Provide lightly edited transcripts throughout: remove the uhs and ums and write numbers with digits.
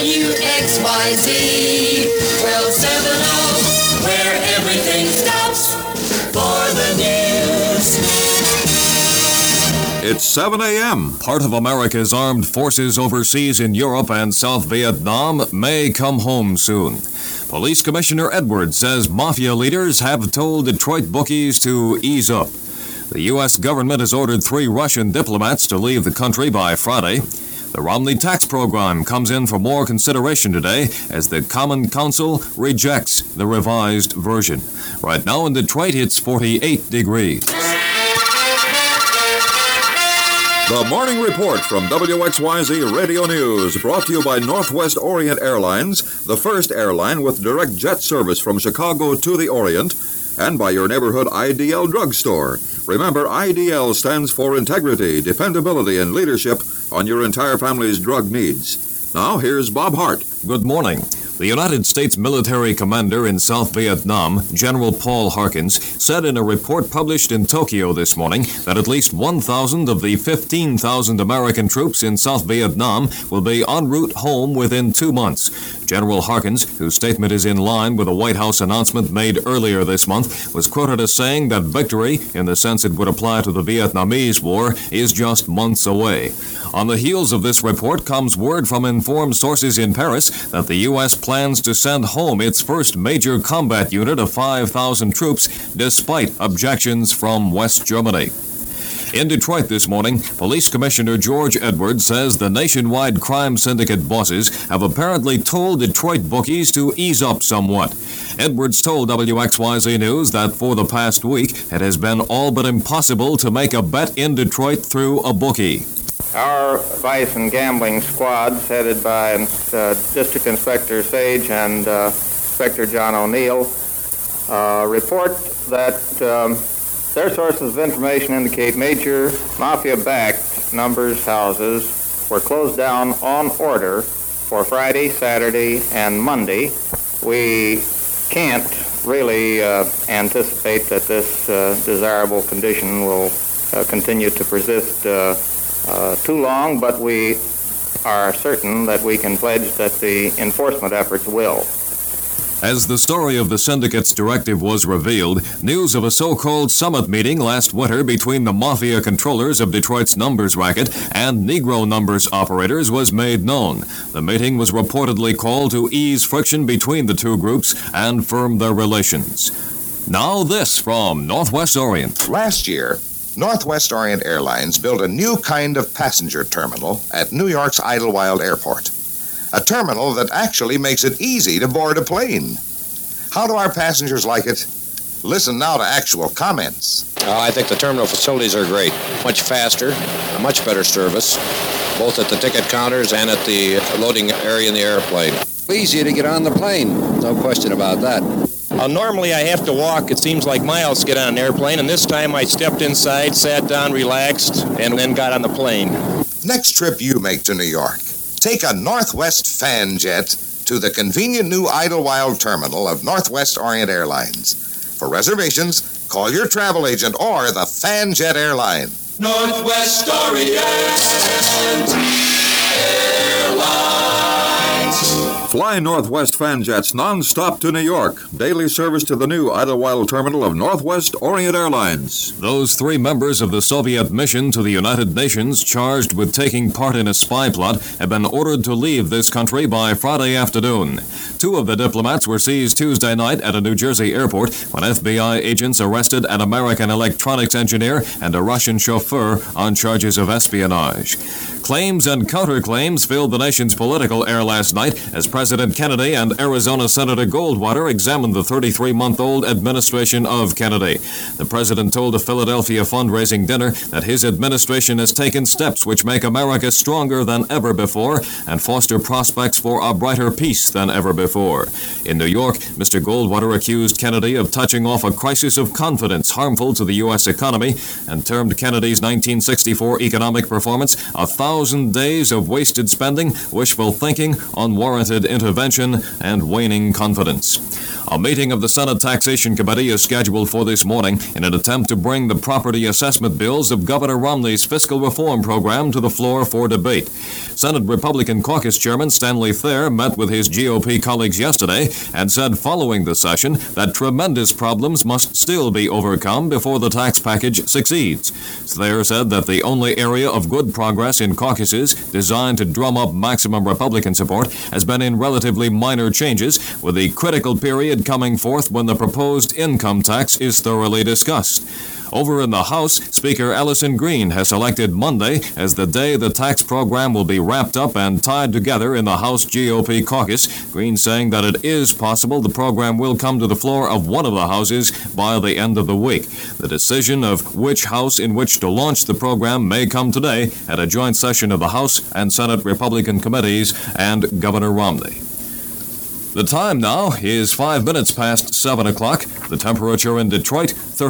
WXYZ 1270, where everything stops for the news. It's 7 a.m. Part of America's armed forces overseas in Europe and South Vietnam may come home soon. Police Commissioner Edwards says mafia leaders have told Detroit bookies to ease up. The U.S. government has ordered 3 Russian diplomats to leave the country by Friday. The Romney tax program comes in for more consideration today as the Common Council rejects the revised version. Right now in Detroit, it's 48 degrees. The Morning Report from WXYZ Radio News, brought to you by Northwest Orient Airlines, the first airline with direct jet service from Chicago to the Orient, and by your neighborhood IDL drugstore. Remember, IDL stands for integrity, dependability, and leadership on your entire family's drug needs. Now, here's Bob Hart. Good morning. The United States military commander in South Vietnam, General Paul Harkins, said in a report published in Tokyo this morning that at least 1,000 of the 15,000 American troops in South Vietnam will be en route home within 2 months. General Harkins, whose statement is in line with a White House announcement made earlier this month, was quoted as saying that victory, in the sense it would apply to the Vietnamese War, is just months away. On the heels of this report comes word from informed sources in Paris that the U.S. plans to send home its first major combat unit of 5,000 troops, despite objections from West Germany. In Detroit this morning, Police Commissioner George Edwards says the nationwide crime syndicate bosses have apparently told Detroit bookies to ease up somewhat. Edwards told WXYZ News that for the past week, it has been all but impossible to make a bet in Detroit through a bookie. Our vice and gambling squads, headed by District Inspector Sage and Inspector John O'Neill, report that their sources of information indicate major mafia-backed numbers houses were closed down on order for Friday, Saturday, and Monday. We can't really anticipate that this desirable condition will continue to persist too long, but we are certain that we can pledge that the enforcement efforts will. As the story of the syndicate's directive was revealed, news of a so-called summit meeting last winter between the mafia controllers of Detroit's numbers racket and Negro numbers operators was made known. The meeting was reportedly called to ease friction between the two groups and firm their relations. Now this from Northwest Orient. Last year, Northwest Orient Airlines built a new kind of passenger terminal at New York's Idlewild Airport. A terminal that actually makes it easy to board a plane. How do our passengers like it? Listen now to actual comments. I think the terminal facilities are great. Much faster, a much better service, both at the ticket counters and at the loading area in the airplane. Easy to get on the plane, no question about that. Normally I have to walk, it seems like miles to get on an airplane, and this time I stepped inside, sat down, relaxed, and then got on the plane. Next trip you make to New York, take a Northwest fan jet to the convenient new Idlewild terminal of Northwest Orient Airlines. For reservations, call your travel agent or the Fan Jet Airline. Northwest Orient Airlines. Fly Northwest fan jets non-stop to New York. Daily service to the new Idlewild terminal of Northwest Orient Airlines. Those 3 members of the Soviet mission to the United Nations charged with taking part in a spy plot have been ordered to leave this country by Friday afternoon. 2 of the diplomats were seized Tuesday night at a New Jersey airport when FBI agents arrested an American electronics engineer and a Russian chauffeur on charges of espionage. Claims and counterclaims filled the nation's political air last night as President Kennedy and Arizona Senator Goldwater examined the 33-month-old administration of Kennedy. The president told a Philadelphia fundraising dinner that his administration has taken steps which make America stronger than ever before and foster prospects for a brighter peace than ever before. In New York, Mr. Goldwater accused Kennedy of touching off a crisis of confidence harmful to the U.S. economy and termed Kennedy's 1964 economic performance 1,000 days of wasted spending, wishful thinking, unwarranted intervention, and waning confidence. A meeting of the Senate Taxation Committee is scheduled for this morning in an attempt to bring the property assessment bills of Governor Romney's fiscal reform program to the floor for debate. Senate Republican Caucus Chairman Stanley Thayer met with his GOP colleagues yesterday and said following the session that tremendous problems must still be overcome before the tax package succeeds. Thayer said that the only area of good progress in caucuses designed to drum up maximum Republican support has been in relatively minor changes, with the critical period coming forth when the proposed income tax is thoroughly discussed. Over in the House, Speaker Ellison Green has selected Monday as the day the tax program will be wrapped up and tied together in the House GOP caucus. Green saying that it is possible the program will come to the floor of one of the houses by the end of the week. The decision of which house in which to launch the program may come today at a joint session of the House and Senate Republican committees and Governor Romney. The time now is 5 minutes past 7 o'clock. The temperature in Detroit,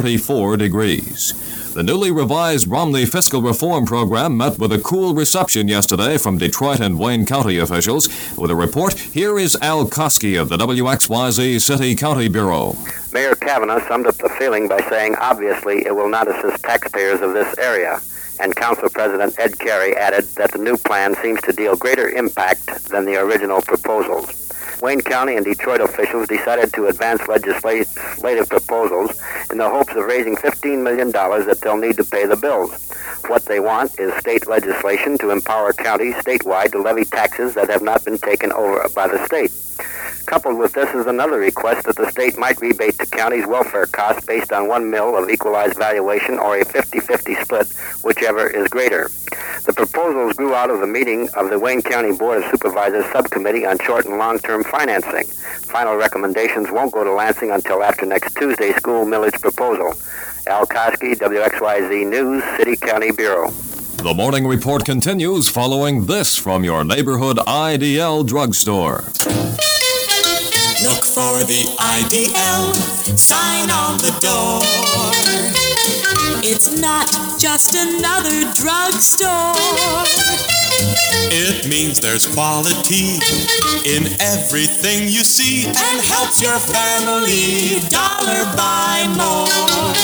34 degrees. The newly revised Romney fiscal reform program met with a cool reception yesterday from Detroit and Wayne County officials. With a report, here is Al Koski of the WXYZ City County Bureau. Mayor Kavanaugh summed up the feeling by saying, obviously, it will not assist taxpayers of this area. And Council President Ed Carey added that the new plan seems to deal greater impact than the original proposals. Wayne County and Detroit officials decided to advance legislative proposals in the hopes of raising $15 million that they'll need to pay the bills. What they want is state legislation to empower counties statewide to levy taxes that have not been taken over by the state. Coupled with this is another request that the state might rebate to counties welfare costs based on 1 mil of equalized valuation or a 50-50 split, whichever is greater. The proposals grew out of the meeting of the Wayne County Board of Supervisors Subcommittee on Short and Long-Term Financing. Final recommendations won't go to Lansing until after next Tuesday's school millage proposal. Al Koski, WXYZ News, City County Bureau. The morning report continues following this from your neighborhood IDL drugstore. Look for the IDL sign on the door. It's not just another drugstore. It means there's quality in everything you see and helps your family dollar buy more.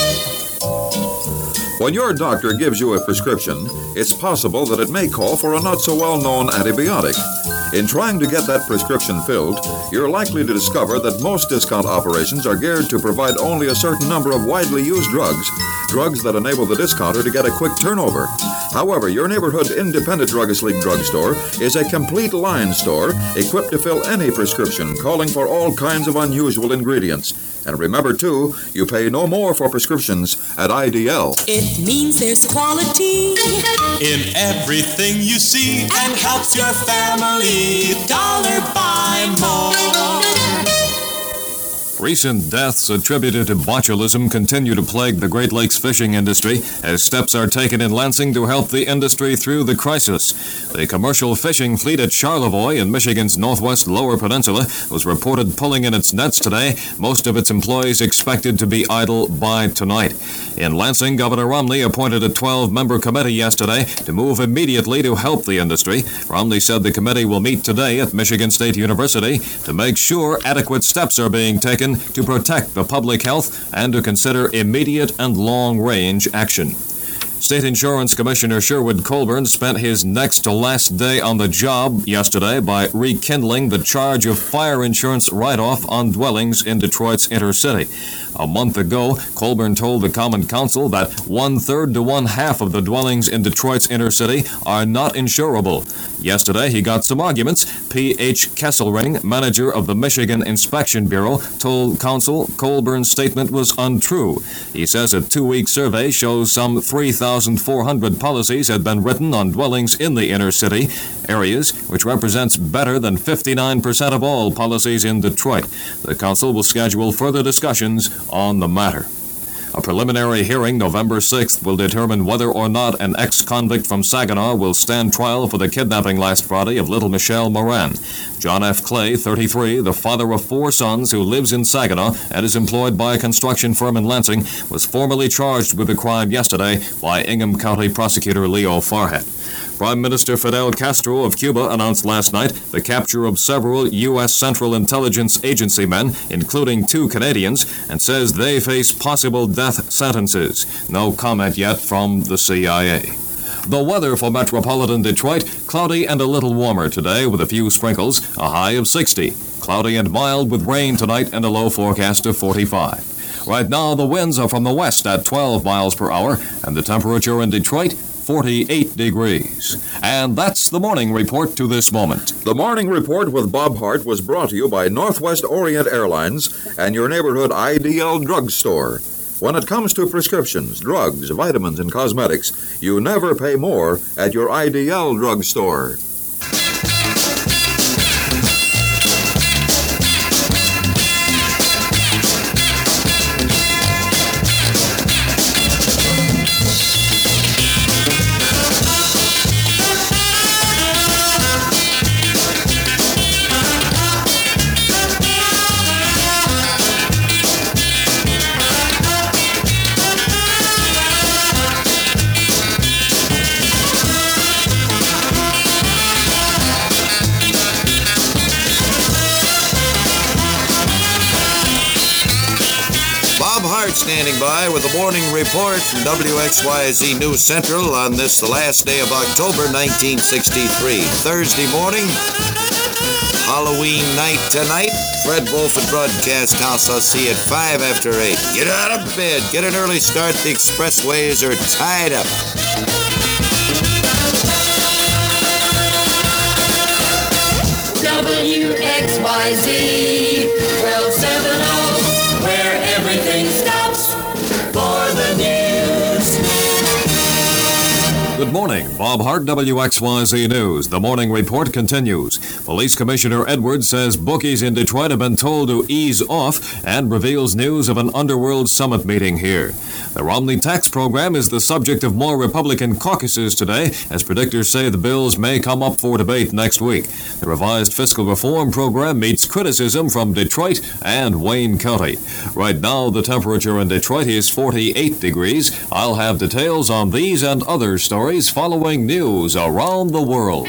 When your doctor gives you a prescription, it's possible that it may call for a not-so-well-known antibiotic. In trying to get that prescription filled, you're likely to discover that most discount operations are geared to provide only a certain number of widely used drugs that enable the discounter to get a quick turnover. However, your neighborhood independent Druggist League drugstore is a complete line store equipped to fill any prescription, calling for all kinds of unusual ingredients. And remember, too, you pay no more for prescriptions at IDL. It means there's quality in everything you see and helps your family dollar buy more. Recent deaths attributed to botulism continue to plague the Great Lakes fishing industry as steps are taken in Lansing to help the industry through the crisis. The commercial fishing fleet at Charlevoix in Michigan's northwest Lower Peninsula was reported pulling in its nets today, most of its employees expected to be idle by tonight. In Lansing, Governor Romney appointed a 12-member committee yesterday to move immediately to help the industry. Romney said the committee will meet today at Michigan State University to make sure adequate steps are being taken to protect the public health and to consider immediate and long-range action. State Insurance Commissioner Sherwood Colburn spent his next to last day on the job yesterday by rekindling the charge of fire insurance write-off on dwellings in Detroit's inner city. A month ago, Colburn told the Common Council that 1/3 to 1/2 of the dwellings in Detroit's inner city are not insurable. Yesterday, he got some arguments. P.H. Kesselring, manager of the Michigan Inspection Bureau, told Council Colburn's statement was untrue. He says a 2-week survey shows some 3,400 policies had been written on dwellings in the inner city areas, which represents better than 59% of all policies in Detroit. The Council will schedule further discussions on the matter. A preliminary hearing November 6th will determine whether or not an ex-convict from Saginaw will stand trial for the kidnapping last Friday of little Michelle Moran. John F. Clay, 33, the father of 4 sons who lives in Saginaw and is employed by a construction firm in Lansing, was formally charged with the crime yesterday by Ingham County Prosecutor Leo Farhat. Prime Minister Fidel Castro of Cuba announced last night the capture of several U.S. Central Intelligence Agency men, including 2 Canadians, and says they face possible death sentences. No comment yet from the CIA. The weather for metropolitan Detroit, cloudy and a little warmer today with a few sprinkles, a high of 60. Cloudy and mild with rain tonight and a low forecast of 45. Right now, the winds are from the west at 12 miles per hour, and the temperature in Detroit, 48 degrees. And that's the Morning Report to this moment. The Morning Report with Bob Hart was brought to you by Northwest Orient Airlines and your neighborhood IDL drugstore. When it comes to prescriptions, drugs, vitamins, and cosmetics, you never pay more at your IDL drugstore. Standing by with the Morning Report from WXYZ News Central on this, the last day of October 1963. Thursday morning, Halloween night tonight. Fred Wolf at Broadcast House. I'll see you at 5 after 8. Get out of bed. Get an early start. The expressways are tied up. WXYZ 1270, where everything stops for the news. Good morning. Bob Hart, WXYZ News. The Morning Report continues. Police Commissioner Edwards says bookies in Detroit have been told to ease off and reveals news of an Underworld Summit meeting here. The Romney tax program is the subject of more Republican caucuses today, as predictors say the bills may come up for debate next week. The revised fiscal reform program meets criticism from Detroit and Wayne County. Right now, the temperature in Detroit is 48 degrees. I'll have details on these and other stories following news around the world.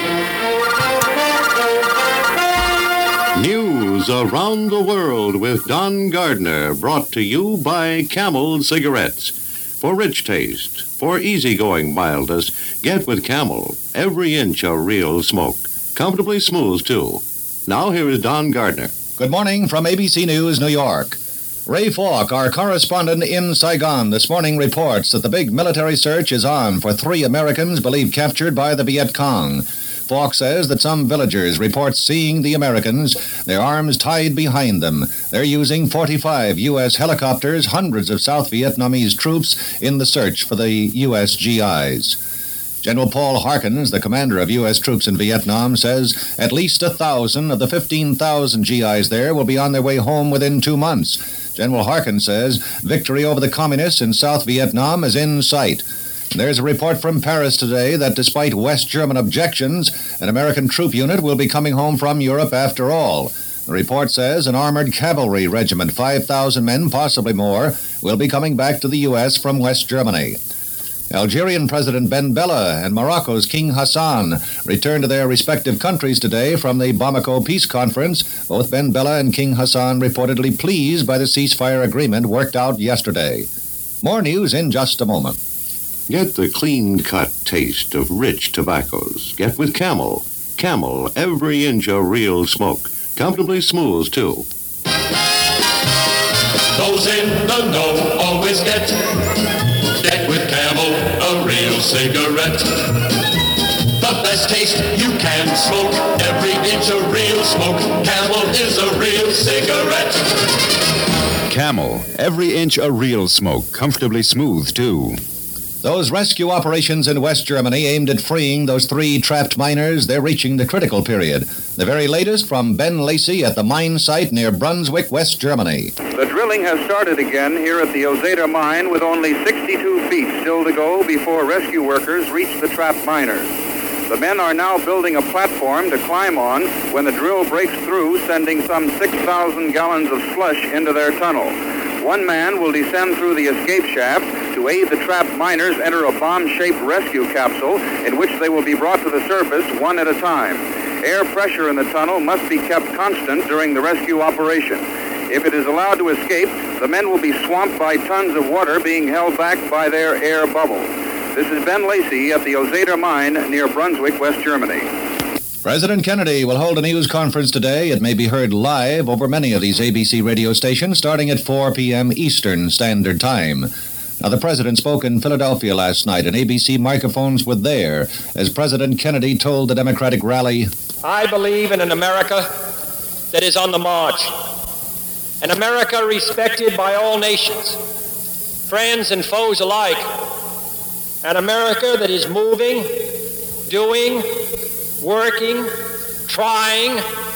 News around the world with Don Gardner, brought to you by Camel Cigarettes. For rich taste, for easygoing mildness, get with Camel every inch of real smoke. Comfortably smooth, too. Now here is Don Gardner. Good morning from ABC News, New York. Ray Falk, our correspondent in Saigon, this morning reports that the big military search is on for 3 Americans believed captured by the Viet Cong. Falk says that some villagers report seeing the Americans, their arms tied behind them. They're using 45 U.S. helicopters, hundreds of South Vietnamese troops in the search for the U.S. GIs. General Paul Harkins, the commander of U.S. troops in Vietnam, says at least 1,000 of the 15,000 GIs there will be on their way home within 2 months. General Harkins says victory over the communists in South Vietnam is in sight. There's a report from Paris today that despite West German objections, an American troop unit will be coming home from Europe after all. The report says an armored cavalry regiment, 5,000 men, possibly more, will be coming back to the U.S. from West Germany. Algerian President Ben Bella and Morocco's King Hassan returned to their respective countries today from the Bamako Peace Conference. Both Ben Bella and King Hassan reportedly pleased by the ceasefire agreement worked out yesterday. More news in just a moment. Get the clean-cut taste of rich tobaccos. Get with Camel. Camel, every inch of real smoke. Comfortably smooth, too. Those in the know always get with Camel, a real cigarette. The best taste you can smoke, every inch of real smoke. Camel is a real cigarette. Camel, every inch a real smoke, comfortably smooth, too. Those rescue operations in West Germany aimed at freeing those 3 trapped miners, they're reaching the critical period. The very latest from Ben Lacey at the mine site near Brunswick, West Germany. The drilling has started again here at the Ozeta mine with only 62 feet still to go before rescue workers reach the trapped miners. The men are now building a platform to climb on when the drill breaks through, sending some 6,000 gallons of slush into their tunnel. One man will descend through the escape shaft to aid the trapped miners enter a bomb-shaped rescue capsule in which they will be brought to the surface one at a time. Air pressure in the tunnel must be kept constant during the rescue operation. If it is allowed to escape, the men will be swamped by tons of water being held back by their air bubble. This is Ben Lacey at the Ozeder Mine near Brunswick, West Germany. President Kennedy will hold a news conference today. It may be heard live over many of these ABC radio stations starting at 4 p.m. Eastern Standard Time. Now, the president spoke in Philadelphia last night, and ABC microphones were there as President Kennedy told the Democratic rally, I believe in an America that is on the march, an America respected by all nations, friends and foes alike, an America that is moving, doing, working, trying,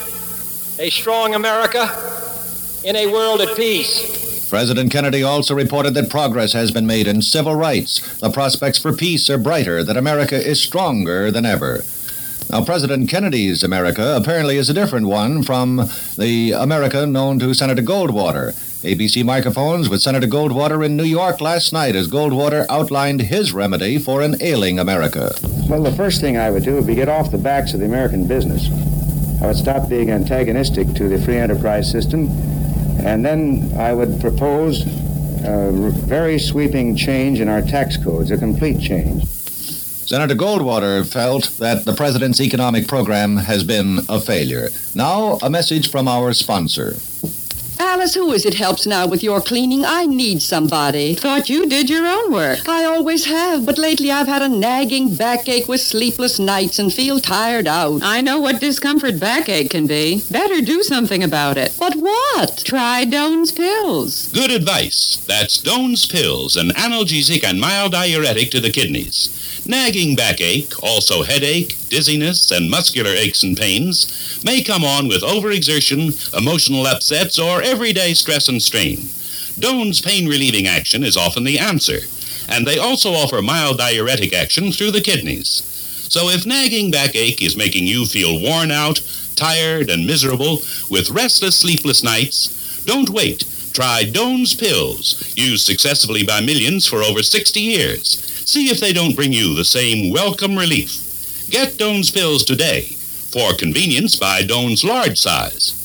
a strong America in a world at peace. President Kennedy also reported that progress has been made in civil rights. The prospects for peace are brighter, that America is stronger than ever. Now, President Kennedy's America apparently is a different one from the America known to Senator Goldwater. ABC microphones with Senator Goldwater in New York last night as Goldwater outlined his remedy for an ailing America. Well, the first thing I would do would be get off the backs of the American business. I would stop being antagonistic to the free enterprise system, and then I would propose a very sweeping change in our tax codes, a complete change. Senator Goldwater felt that the president's economic program has been a failure. Now, a message from our sponsor. Alice, who is it helps now with your cleaning? I need somebody. Thought you did your own work. I always have, but lately I've had a nagging backache with sleepless nights and feel tired out. I know what discomfort backache can be. Better do something about it. But what? Try Doan's Pills. Good advice. That's Doan's Pills, an analgesic and mild diuretic to the kidneys. Nagging backache, also headache, dizziness, and muscular aches and pains may come on with overexertion, emotional upsets, or everyday stress and strain. Doan's pain-relieving action is often the answer, and they also offer mild diuretic action through the kidneys. So if nagging backache is making you feel worn out, tired, and miserable with restless, sleepless nights, don't wait. Try Doan's Pills, used successfully by millions for over 60 years. See if they don't bring you the same welcome relief. Get Doan's Pills today. For convenience, buy Doan's large size.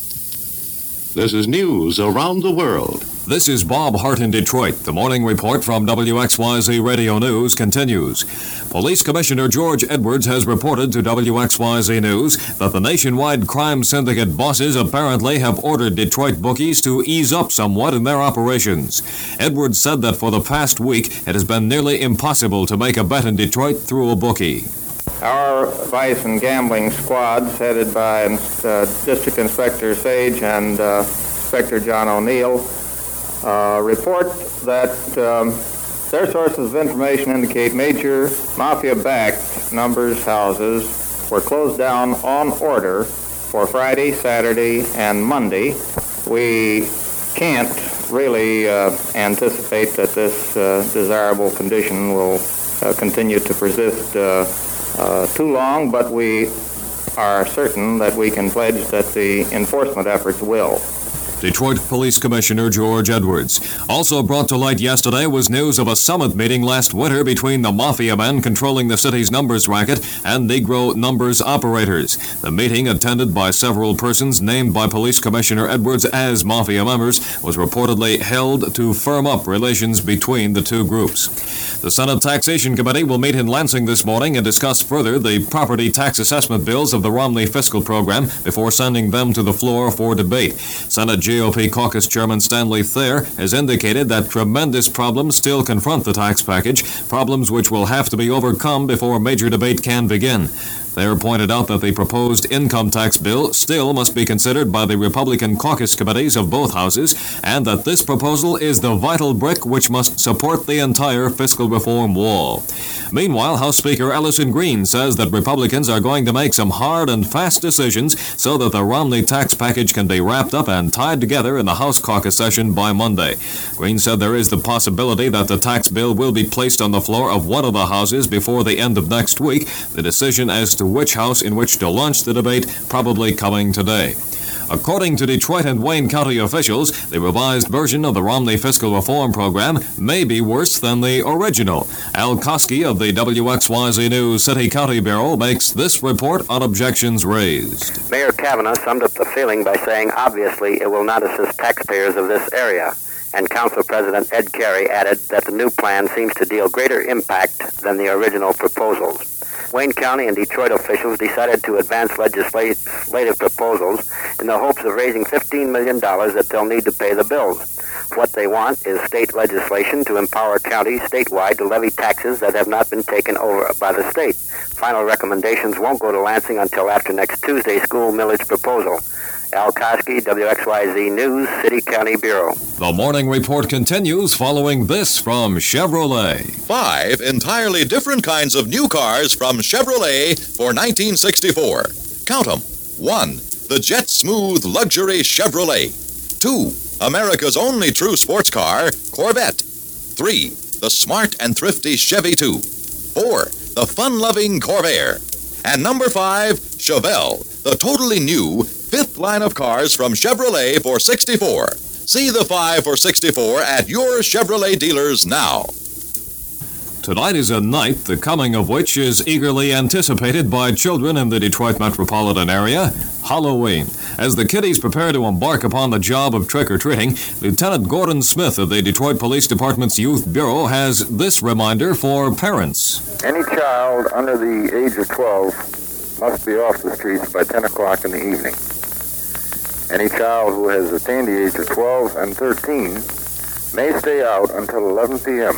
This is news around the world. This is Bob Hart in Detroit. The morning report from WXYZ Radio News continues. Police Commissioner George Edwards has reported to WXYZ News that the nationwide crime syndicate bosses apparently have ordered Detroit bookies to ease up somewhat in their operations. Edwards said that for the past week, it has been nearly impossible to make a bet in Detroit through a bookie. Our vice and gambling squads, headed by District Inspector Sage and Inspector John O'Neill, report that their sources of information indicate major mafia-backed numbers houses were closed down on order for Friday, Saturday, and Monday. We can't really anticipate that this desirable condition will continue to persist too long, but we are certain that we can pledge that the enforcement efforts will. Detroit Police Commissioner George Edwards. Also brought to light yesterday was news of a summit meeting last winter between the mafia men controlling the city's numbers racket and Negro numbers operators. The meeting, attended by several persons named by Police Commissioner Edwards as mafia members, was reportedly held to firm up relations between the two groups. The Senate Taxation Committee will meet in Lansing this morning and discuss further the property tax assessment bills of the Romney fiscal program before sending them to the floor for debate. Senate GOP caucus chairman Stanley Thayer has indicated that tremendous problems still confront the tax package, problems which will have to be overcome before a major debate can begin. Thayer pointed out that the proposed income tax bill still must be considered by the Republican caucus committees of both houses, and that this proposal is the vital brick which must support the entire fiscal reform wall. Meanwhile, House Speaker Ellison Green says that Republicans are going to make some hard and fast decisions so that the Romney tax package can be wrapped up and tied tied together in the House caucus session by Monday. Green said there is the possibility that the tax bill will be placed on the floor of one of the houses before the end of next week, the decision as to which house in which to launch the debate probably coming today. According to Detroit and Wayne County officials, the revised version of the Romney fiscal reform program may be worse than the original. Al Koski of the WXYZ News City County Bureau makes this report on objections raised. Mayor Kavanaugh summed up the feeling by saying, obviously, it will not assist taxpayers of this area. And Council President Ed Carey added that the new plan seems to deal greater impact than the original proposals. Wayne County and Detroit officials decided to advance legislative proposals in the hopes of raising $15 million that they'll need to pay the bills. What they want is state legislation to empower counties statewide to levy taxes that have not been taken over by the state. Final recommendations won't go to Lansing until after next Tuesday's school millage proposal. Al Koski, WXYZ News, City County Bureau. The morning report continues following this from Chevrolet. 5 entirely different kinds of new cars from Chevrolet for 1964. Count them. 1. The Jet Smooth Luxury Chevrolet. 2. America's only true sports car, Corvette. 3. The smart and thrifty Chevy 2. 4. The fun-loving Corvair. And number 5, Chevelle, the totally new 5th line of cars from Chevrolet for 64. See the 5 for 64 at your Chevrolet dealers now. Tonight is a night the coming of which is eagerly anticipated by children in the Detroit metropolitan area, Halloween. As the kiddies prepare to embark upon the job of trick-or-treating, Lieutenant Gordon Smith of the Detroit Police Department's Youth Bureau has this reminder for parents. Any child under the age of 12 must be off the streets by 10 o'clock in the evening. Any child who has attained the age of 12 and 13 may stay out until 11 p.m.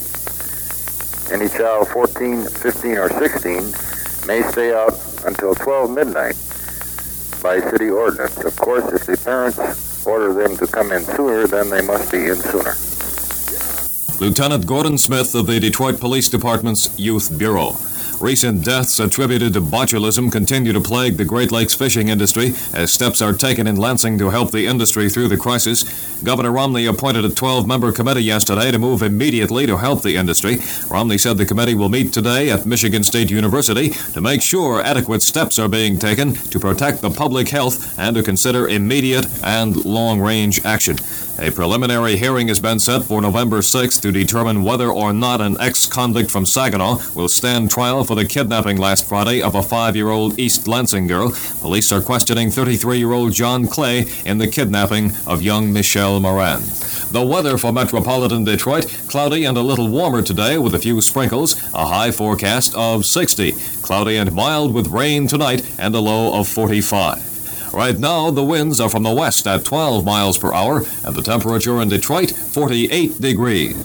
Any child 14, 15, or 16 may stay out until 12 midnight by city ordinance. Of course, if the parents order them to come in sooner, then they must be in sooner. Lieutenant Gordon Smith of the Detroit Police Department's Youth Bureau. Recent deaths attributed to botulism continue to plague the Great Lakes fishing industry as steps are taken in Lansing to help the industry through the crisis. Governor Romney appointed a 12-member committee yesterday to move immediately to help the industry. Romney said the committee will meet today at Michigan State University to make sure adequate steps are being taken to protect the public health and to consider immediate and long-range action. A preliminary hearing has been set for November 6th to determine whether or not an ex-convict from Saginaw will stand trial for the kidnapping last Friday of a 5-year-old East Lansing girl. Police are questioning 33-year-old John Clay in the kidnapping of young Michelle Moran. The weather for metropolitan Detroit, cloudy and a little warmer today with a few sprinkles, a high forecast of 60. Cloudy and mild with rain tonight and a low of 45. Right now, the winds are from the west at 12 miles per hour, and the temperature in Detroit, 48 degrees.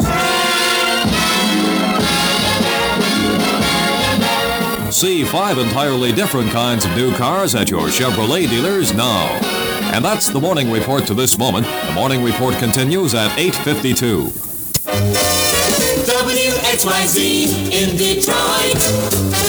See 5 entirely different kinds of new cars at your Chevrolet dealers now. And that's the Morning Report to this moment. The Morning Report continues at 8:52. WXYZ in Detroit.